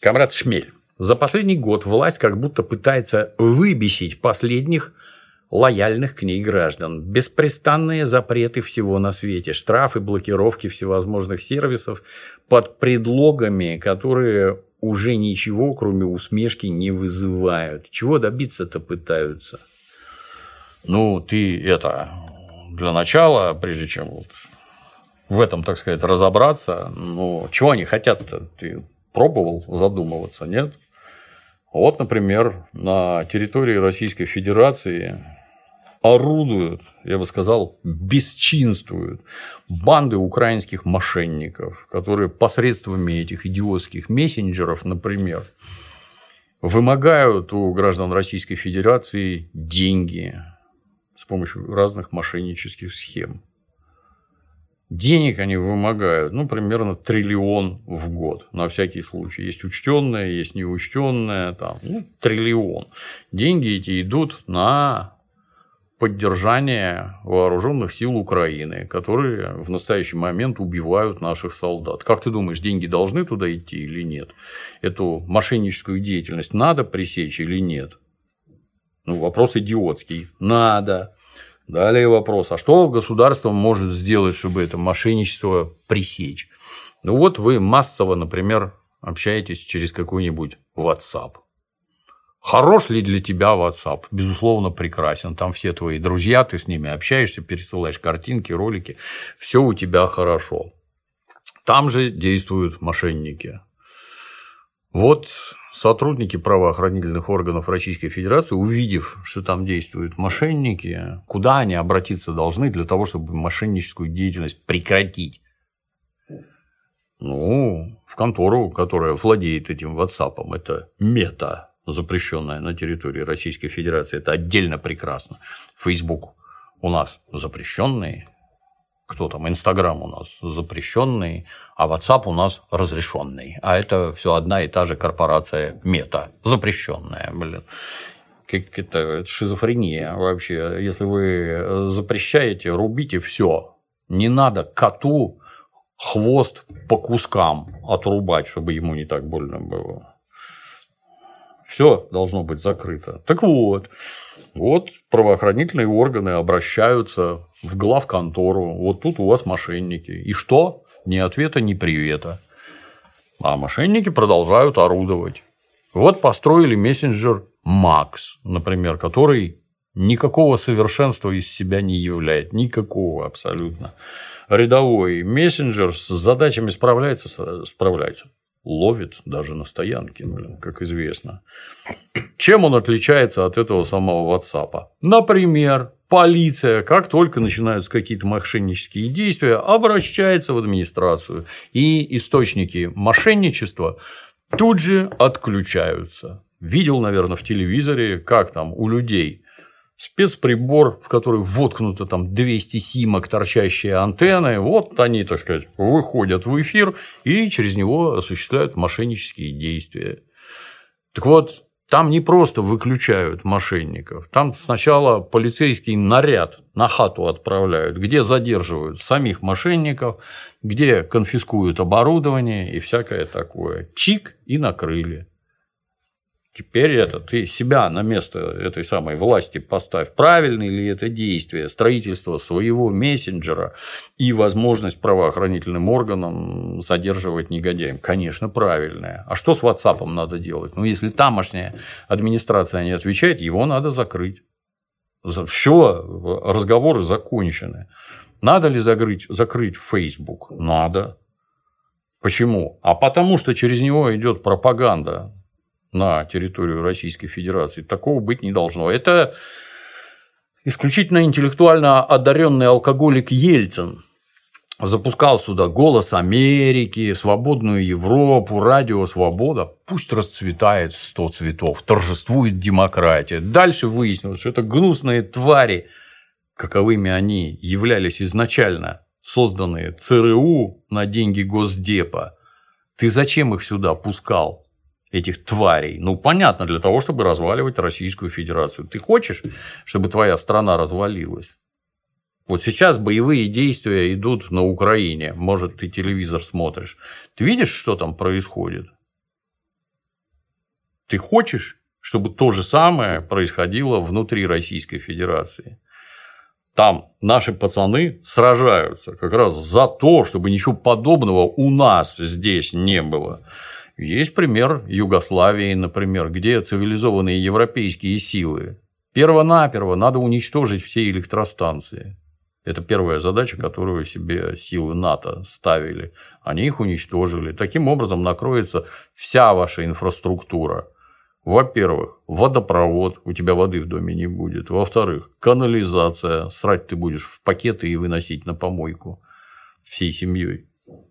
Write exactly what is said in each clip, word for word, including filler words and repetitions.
Камрад Шмель. За последний год власть как будто пытается выбесить последних лояльных к ней граждан. Беспрестанные запреты всего на свете, штрафы, блокировки всевозможных сервисов под предлогами, которые уже ничего, кроме усмешки, не вызывают. Чего добиться-то пытаются? Ну, ты это, для начала, прежде чем вот в этом, так сказать, разобраться, ну, чего они хотят-то? Ты пробовал задумываться, нет? Вот, например, на территории Российской Федерации орудуют, я бы сказал, бесчинствуют банды украинских мошенников, которые посредствами этих идиотских мессенджеров, например, вымогают у граждан Российской Федерации деньги с помощью разных мошеннических схем. Денег они вымогают, ну, примерно триллион в год, на всякий случай. Есть учтенное, есть неучтенное, там, ну, триллион. Деньги эти идут на поддержание вооруженных сил Украины, которые в настоящий момент убивают наших солдат. Как ты думаешь, деньги должны туда идти или нет? Эту мошенническую деятельность надо пресечь или нет? Ну, вопрос идиотский. Надо. Далее вопрос, а что государство может сделать, чтобы это мошенничество пресечь? Ну, вот вы массово, например, общаетесь через какой-нибудь WhatsApp. Хорош ли для тебя WhatsApp? Безусловно, прекрасен. Там все твои друзья, ты с ними общаешься, пересылаешь картинки, ролики. Все у тебя хорошо. Там же действуют мошенники. Вот сотрудники правоохранительных органов Российской Федерации, увидев, что там действуют мошенники, куда они обратиться должны для того, чтобы мошенническую деятельность прекратить? Ну, в контору, которая владеет этим WhatsApp. Это Мета, запрещенная на территории Российской Федерации. Это отдельно прекрасно. Facebook у нас запрещенный. Кто там? Инстаграм у нас запрещенный, а WhatsApp у нас разрешенный. А это все одна и та же корпорация Мета, запрещенная, блин. Как это шизофрения вообще. Если вы запрещаете, рубите все. Не надо коту хвост по кускам отрубать, чтобы ему не так больно было. Все должно быть закрыто. Так вот, вот правоохранительные органы обращаются в главконтору. Вот тут у вас мошенники. И что? Ни ответа, ни привета. А мошенники продолжают орудовать. Вот построили мессенджер Макс, например, который никакого совершенства из себя не являет. Никакого абсолютно. Рядовой мессенджер с задачами справляется, справляется. Ловит даже на стоянке, как известно. Чем он отличается от этого самого WhatsApp? Например, полиция, как только начинаются какие-то мошеннические действия, обращается в администрацию, и источники мошенничества тут же отключаются. Видел, наверное, в телевизоре, как там у людей спецприбор, в который воткнуты там двести симок, торчащие антенны, вот они, так сказать, выходят в эфир и через него осуществляют мошеннические действия. Так вот, там не просто выключают мошенников, там сначала полицейский наряд на хату отправляют, где задерживают самих мошенников, где конфискуют оборудование и всякое такое. Чик и накрыли. Теперь это ты себя на место этой самой власти поставь. Правильно ли это действие? Строительство своего мессенджера и возможность правоохранительным органам задерживать негодяев? Конечно, правильное. А что с WhatsApp надо делать? Ну, если тамошняя администрация не отвечает, его надо закрыть. Все, разговоры закончены. Надо ли закрыть, закрыть Facebook? Надо. Почему? А потому что через него идет пропаганда на территорию Российской Федерации. Такого быть не должно. Это исключительно интеллектуально одаренный алкоголик Ельцин запускал сюда «Голос Америки», «Свободную Европу», «Радио Свобода». Пусть расцветает сто цветов, торжествует демократия. Дальше выяснилось, что это гнусные твари, каковыми они являлись изначально, созданные ЦРУ на деньги Госдепа. Ты зачем их сюда пускал? Этих тварей. Ну, понятно, для того, чтобы разваливать Российскую Федерацию. Ты хочешь, чтобы твоя страна развалилась? Вот сейчас боевые действия идут на Украине. Может, ты телевизор смотришь. Ты видишь, что там происходит? Ты хочешь, чтобы то же самое происходило внутри Российской Федерации? Там наши пацаны сражаются как раз за то, чтобы ничего подобного у нас здесь не было. Есть пример Югославии, например, где цивилизованные европейские силы. Перво-наперво надо уничтожить все электростанции. Это первая задача, которую себе силы НАТО ставили. Они их уничтожили. Таким образом накроется вся ваша инфраструктура. Во-первых, водопровод, у тебя воды в доме не будет. Во-вторых, канализация, срать ты будешь в пакеты и выносить на помойку всей семьей.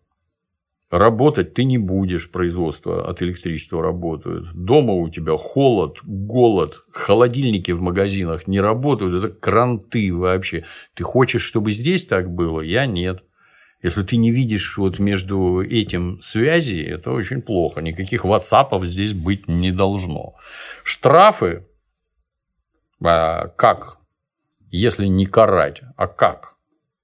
Работать ты не будешь, производство от электричества работают. Дома у тебя холод, голод, холодильники в магазинах не работают. Это кранты вообще. Ты хочешь, чтобы здесь так было? Я нет. Если ты не видишь вот между этим связи, это очень плохо. Никаких ватсапов здесь быть не должно. Штрафы, а как? Если не карать, а как?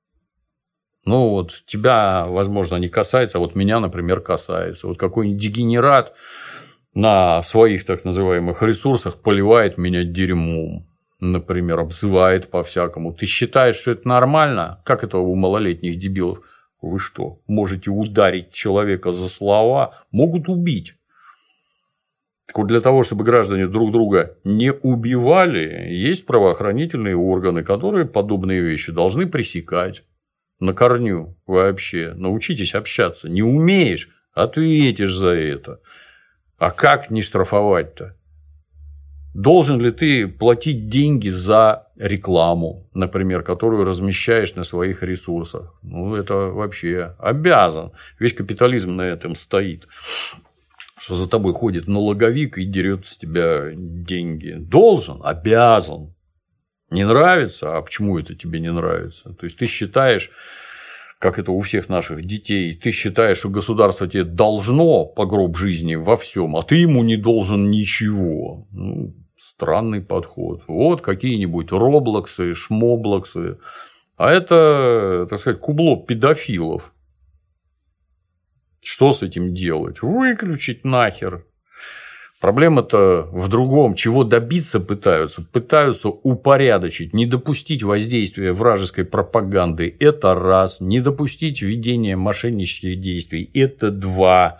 Ну, вот тебя, возможно, не касается, а вот меня, например, касается. Вот какой-нибудь дегенерат на своих так называемых ресурсах поливает меня дерьмом, например, обзывает по-всякому. Ты считаешь, что это нормально? Как это у малолетних дебилов? Вы что, можете ударить человека за слова? Могут убить. Так вот, для того, чтобы граждане друг друга не убивали, есть правоохранительные органы, которые подобные вещи должны пресекать на корню вообще. Научитесь общаться. Не умеешь – ответишь за это. А как не штрафовать-то? Должен ли ты платить деньги за рекламу, например, которую размещаешь на своих ресурсах? Ну, это вообще обязан. Весь капитализм на этом стоит. Что за тобой ходит налоговик и дерет с тебя деньги. Должен, обязан. Не нравится? А почему это тебе не нравится? То есть ты считаешь, как это у всех наших детей, ты считаешь, что государство тебе должно по гроб жизни во всем, а ты ему не должен ничего. Ну, странный подход. Вот какие-нибудь роблоксы, шмоблоксы. А это, так сказать, кубло педофилов. Что с этим делать? Выключить нахер. Проблема-то в другом. Чего добиться пытаются? Пытаются упорядочить, не допустить воздействия вражеской пропаганды. Это раз. Не допустить ведения мошеннических действий. Это два.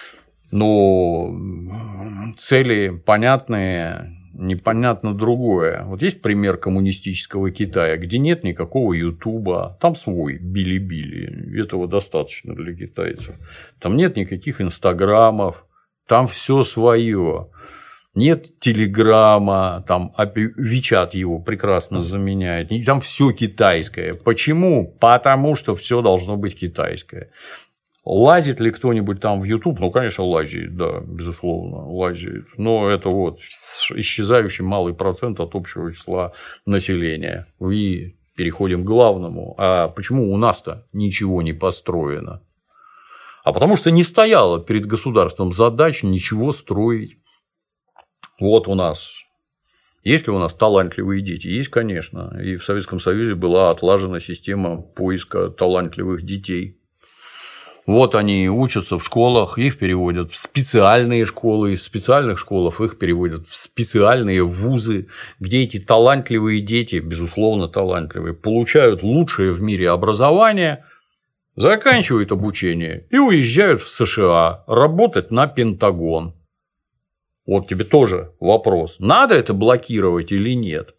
Но цели понятные, непонятно другое. Вот есть пример коммунистического Китая, где нет никакого Ютуба, там свой Били-Били. Этого достаточно для китайцев. Там нет никаких инстаграмов. Там все свое. Нет телеграмма, там Вичат его прекрасно заменяет. Там все китайское. Почему? Потому что все должно быть китайское. Лазит ли кто-нибудь там в YouTube? Ну, конечно, лазит, да, безусловно, лазит. Но это вот исчезающий малый процент от общего числа населения. И переходим к главному. А почему у нас-то ничего не построено? А потому что не стояло перед государством задач ничего строить. Вот у нас. Есть ли у нас талантливые дети? Есть, конечно. И в Советском Союзе была отлажена система поиска талантливых детей. Вот они учатся в школах, их переводят в специальные школы, из специальных школ их переводят в специальные вузы, где эти талантливые дети, безусловно, талантливые, получают лучшее в мире образование, заканчивают обучение и уезжают в США работать на Пентагон. Вот тебе тоже вопрос. Надо это блокировать или нет?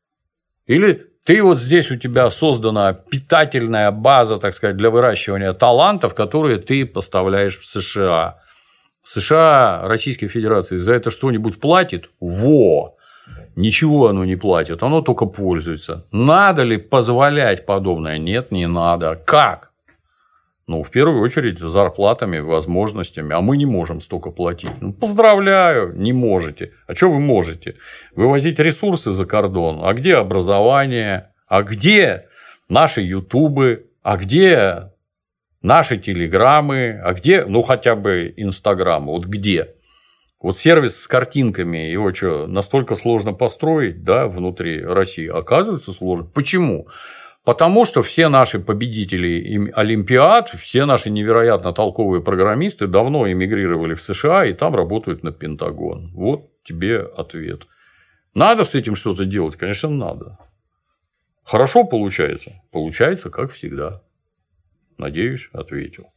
Или ты вот здесь у тебя создана питательная база, так сказать, для выращивания талантов, которые ты поставляешь в США. США, Российская Федерация за это что-нибудь платит? Во! Ничего оно не платит, оно только пользуется. Надо ли позволять подобное? Нет, не надо. Как? Ну, в первую очередь, зарплатами, возможностями. А мы не можем столько платить. Ну, поздравляю, не можете. А что вы можете? Вывозить ресурсы за кордон. А где образование? А где наши ютубы? А где наши телеграммы? А где, ну, хотя бы инстаграмы? Вот где? Вот сервис с картинками, его что, настолько сложно построить, да, внутри России? Оказывается, сложно. Почему? Потому что все наши победители Олимпиад, все наши невероятно толковые программисты давно эмигрировали в США и там работают на Пентагон. Вот тебе ответ. Надо с этим что-то делать? Конечно, надо. Хорошо получается? Получается, как всегда. Надеюсь, ответил.